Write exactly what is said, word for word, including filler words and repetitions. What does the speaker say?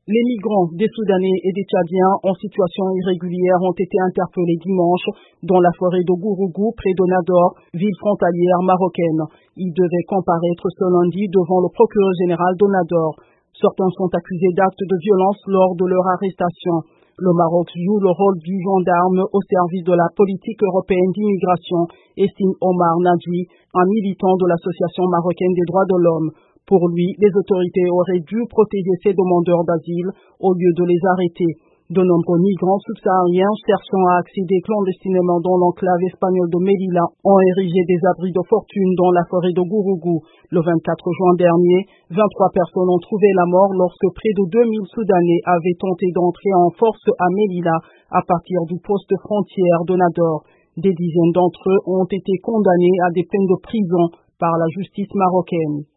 Les migrants, des Soudanais et des Tchadiens en situation irrégulière ont été interpellés dimanche dans la forêt de Gourougou, près de Nador, ville frontalière marocaine. Ils devaient comparaître ce lundi devant le procureur général de Nador. Certains sont accusés d'actes de violence lors de leur arrestation. Le Maroc joue le rôle du gendarme au service de la politique européenne d'immigration, estime Omar Nadji, un militant de l'Association marocaine des droits de l'homme. Pour lui, les autorités auraient dû protéger ces demandeurs d'asile au lieu de les arrêter. De nombreux migrants subsahariens cherchant à accéder clandestinement dans l'enclave espagnole de Melilla ont érigé des abris de fortune dans la forêt de Gourougou. Le vingt-quatre juin dernier, vingt-trois personnes ont trouvé la mort lorsque près de deux mille Soudanais avaient tenté d'entrer en force à Melilla à partir du poste frontière de Nador. Des dizaines d'entre eux ont été condamnés à des peines de prison par la justice marocaine.